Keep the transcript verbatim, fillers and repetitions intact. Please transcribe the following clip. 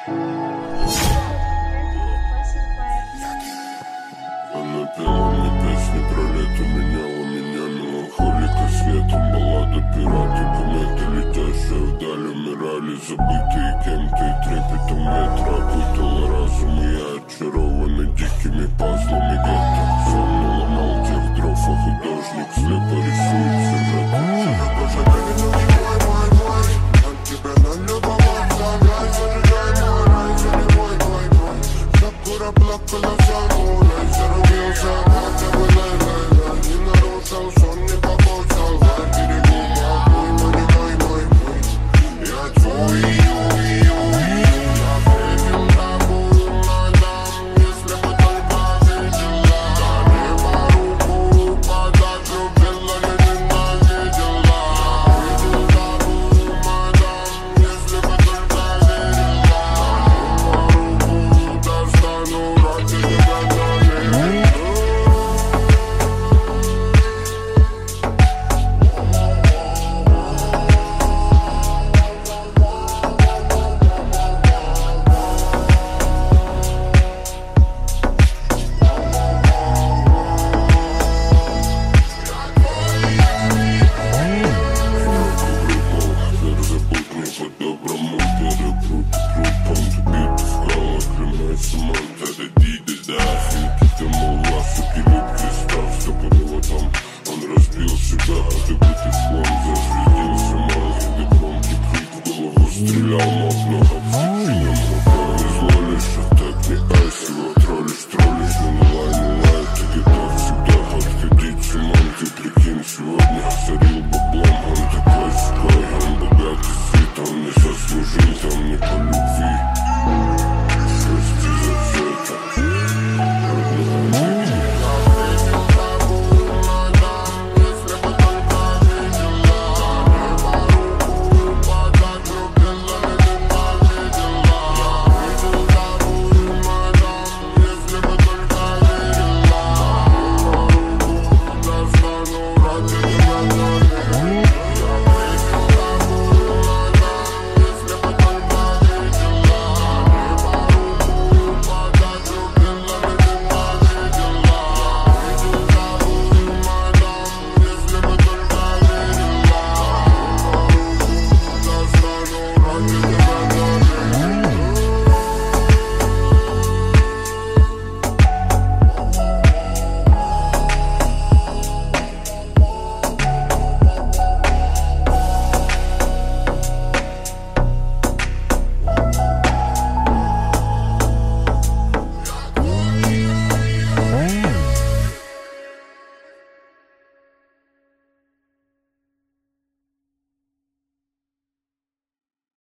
Она пела мне песни про лето, меняла меня меланхолика светом. Баллада пираты, кометы, летящие вдаль, умирали, забытые кем-то, и трепетом ветра окутала разум, и я очарованный дикими пазлами гетто. Словно ломал тех дров, а художник слепо рисует сюжет. Боже, baby, ну не мой, мой, мой, от тебя нам любоваться, рай, зажигай мой рай, за не мой, мой, мой. Сакура плакала.